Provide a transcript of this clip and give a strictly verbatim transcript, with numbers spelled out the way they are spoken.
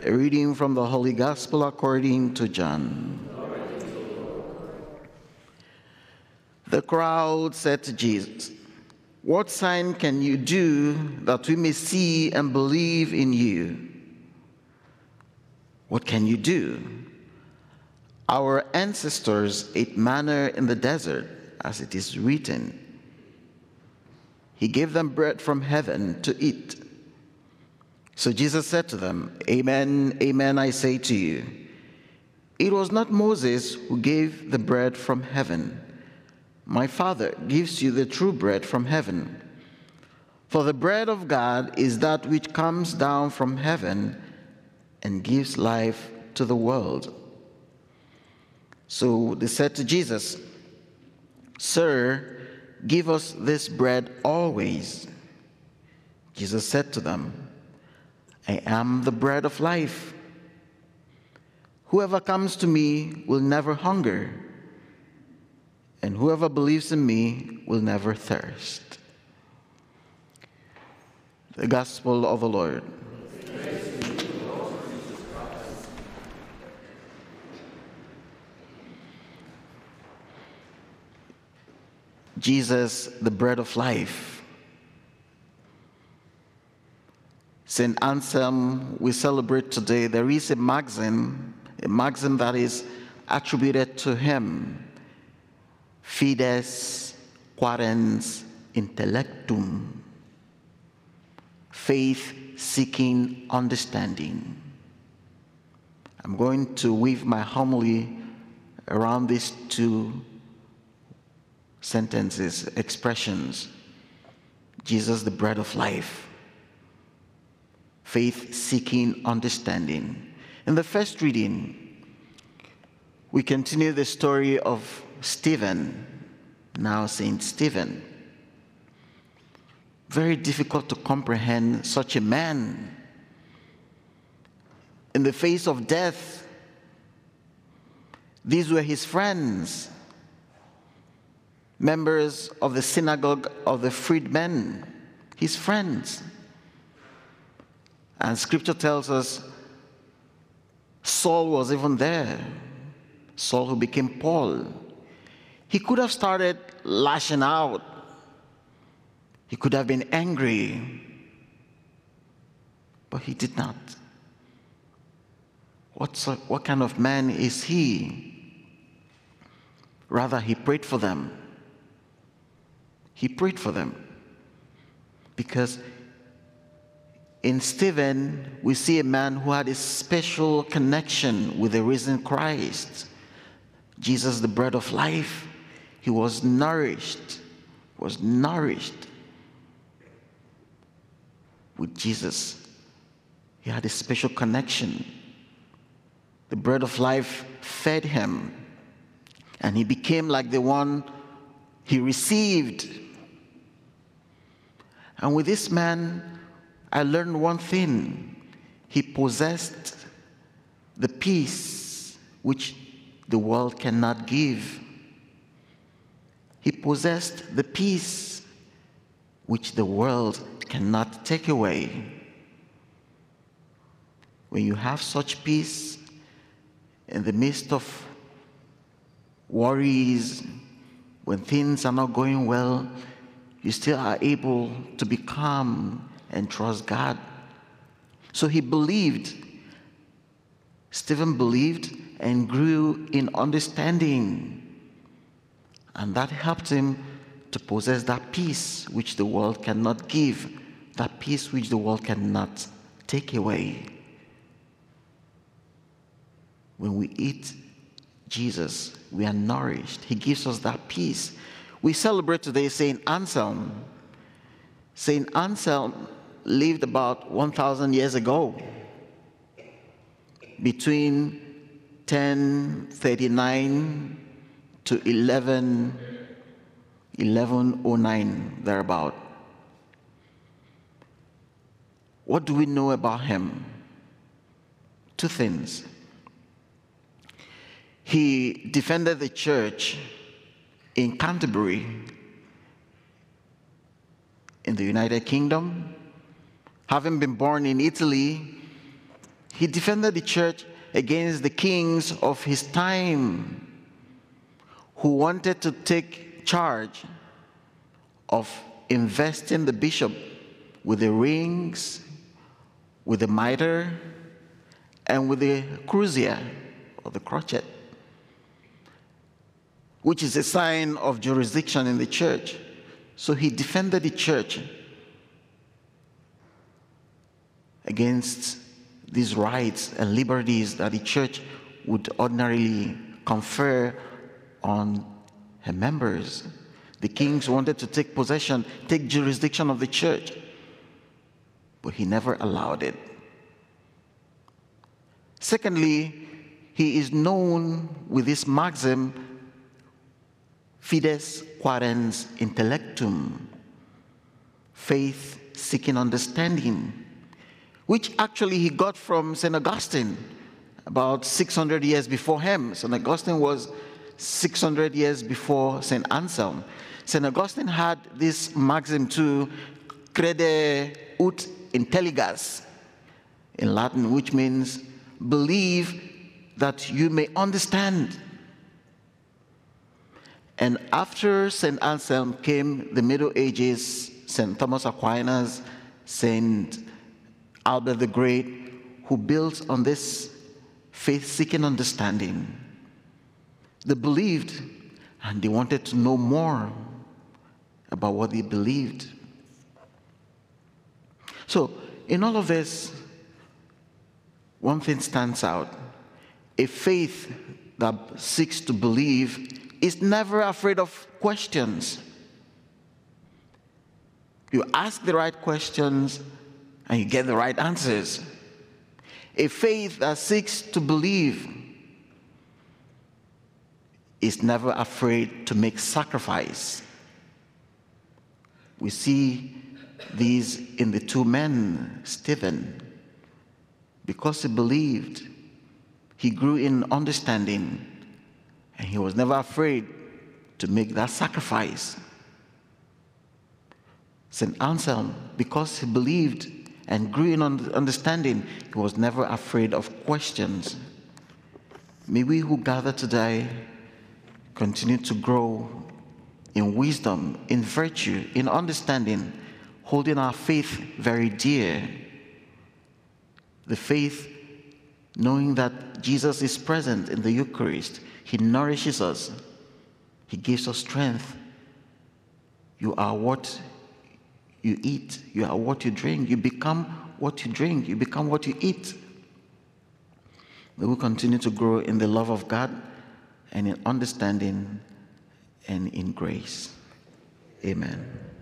A reading from the Holy Gospel according to John. The crowd said to Jesus, "What sign can you do that we may see and believe in you? What can you do? Our ancestors ate manna in the desert, as it is written. He gave them bread from heaven to eat." So Jesus said to them, "Amen, amen, I say to you, it was not Moses who gave the bread from heaven. My Father gives you the true bread from heaven. For the bread of God is that which comes down from heaven and gives life to the world." So they said to Jesus, "Sir, give us this bread always." Jesus said to them, "I am the bread of life. Whoever comes to me will never hunger, and whoever believes in me will never thirst." The Gospel of the Lord. Jesus, the bread of life. Saint Anselm, we celebrate today. There is a maxim, a maxim that is attributed to him. Fides quaerens intellectum. Faith seeking understanding. I'm going to weave my homily around these two sentences, expressions. Jesus, the bread of life. Faith seeking understanding. In the first reading, we continue the story of Stephen, now Saint Stephen. Very difficult to comprehend such a man. In the face of death, these were his friends, members of the synagogue of the freedmen, his friends. And scripture tells us Saul was even there. Saul, who became Paul. He could have started lashing out. He could have been angry. But he did not. What's a, what kind of man is he? Rather, he prayed for them. He prayed for them. Because in Stephen, we see a man who had a special connection with the risen Christ. Jesus, the bread of life. He was nourished, was nourished with Jesus. He had a special connection. The bread of life fed him, and he became like the one he received. And with this man, I learned one thing. He possessed the peace which the world cannot give. He possessed the peace which the world cannot take away. When you have such peace in the midst of worries, when things are not going well, you still are able to be calm and trust God. So he believed. Stephen believed and grew in understanding. And that helped him to possess that peace which the world cannot give, that peace which the world cannot take away. When we eat Jesus, we are nourished. He gives us that peace. We celebrate today Saint Anselm. Saint Anselm lived about one thousand years ago, between ten thirty-nine to eleven oh nine, thereabout. What do we know about him? Two things. He defended the church in Canterbury, in the United Kingdom. Having been born in Italy, He defended the church against the kings of his time who wanted to take charge of investing the bishop with the rings, with the mitre, and with the cruciate or the crochet, which is a sign of jurisdiction in the church. So he defended the church against these rights and liberties that the church would ordinarily confer on her members. The kings wanted to take possession, take jurisdiction of the church, but he never allowed it. Secondly, he is known with this maxim, fides quaerens intellectum, faith seeking understanding, which actually he got from Saint Augustine about six hundred years before him. Saint Augustine was six hundred years before Saint Anselm. Saint Augustine had this maxim too, crede ut intelligas, in Latin, which means believe that you may understand. And after Saint Anselm came the Middle Ages, Saint Thomas Aquinas, Saint Albert the Great, who built on this faith-seeking understanding. They believed, and they wanted to know more about what they believed. So, in all of this, one thing stands out. A faith that seeks to believe is never afraid of questions. You ask the right questions, and you get the right answers. A faith that seeks to believe is never afraid to make sacrifice. We see these in the two men, Stephen. Because he believed, he grew in understanding, and he was never afraid to make that sacrifice. Saint Anselm, because he believed and grew in understanding, he was never afraid of questions. May we who gather today continue to grow in wisdom, in virtue, in understanding, holding our faith very dear. The faith knowing that Jesus is present in the Eucharist. He nourishes us. He gives us strength. You are what you eat. You are what you drink. You become what you drink. You become what you eat. We will continue to grow in the love of God and in understanding and in grace. Amen.